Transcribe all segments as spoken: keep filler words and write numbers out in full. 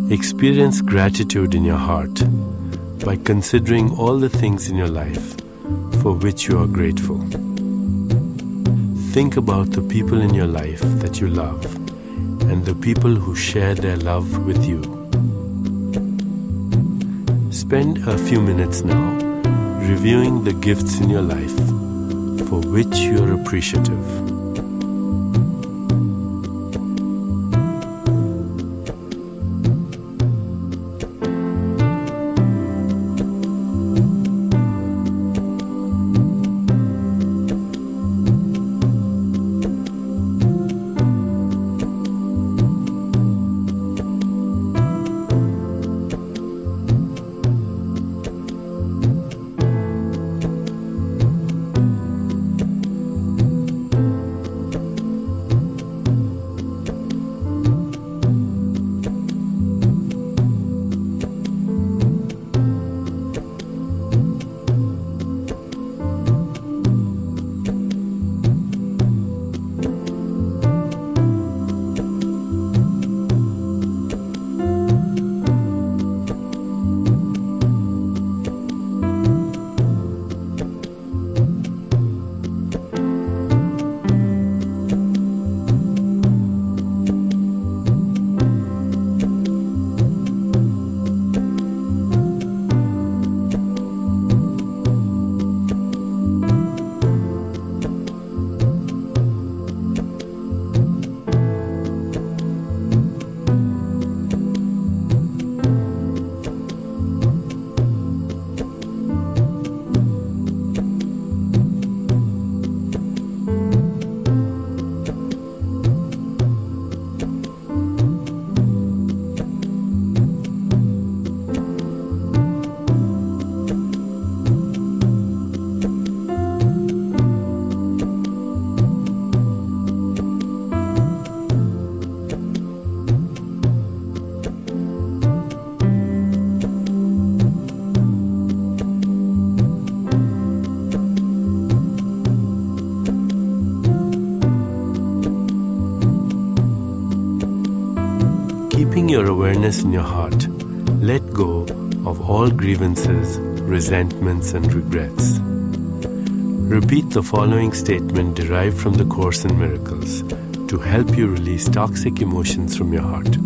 Experience gratitude in your heart by considering all the things in your life for which you are grateful. Think about the people in your life that you love and the people who share their love with you. Spend a few minutes now reviewing the gifts in your life for which you are appreciative. Keeping your awareness in your heart, let go of all grievances, resentments, and regrets. Repeat the following statement derived from the Course in Miracles to help you release toxic emotions from your heart.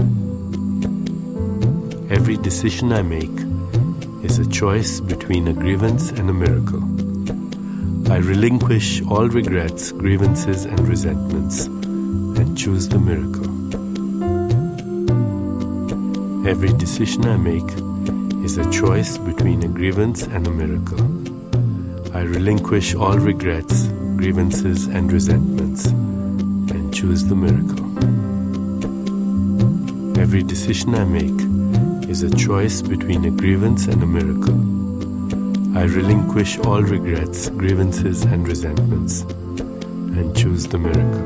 Every decision I make is a choice between a grievance and a miracle. I relinquish all regrets, grievances, and resentments and choose the miracle. Every decision I make is a choice between a grievance and a miracle. I relinquish all regrets, grievances, and resentments and choose the miracle. Every decision I make is a choice between a grievance and a miracle. I relinquish all regrets, grievances, and resentments and choose the miracle.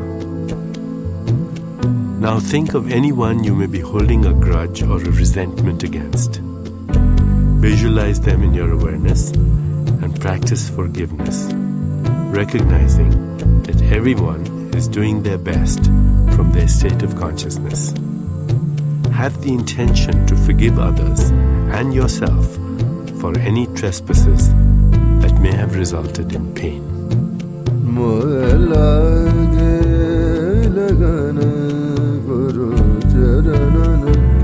Now think of anyone you may be holding a grudge or a resentment against. Visualize them in your awareness and practice forgiveness, recognizing that everyone is doing their best from their state of consciousness. Have the intention to forgive others and yourself for any trespasses that may have resulted in pain. Guru Charana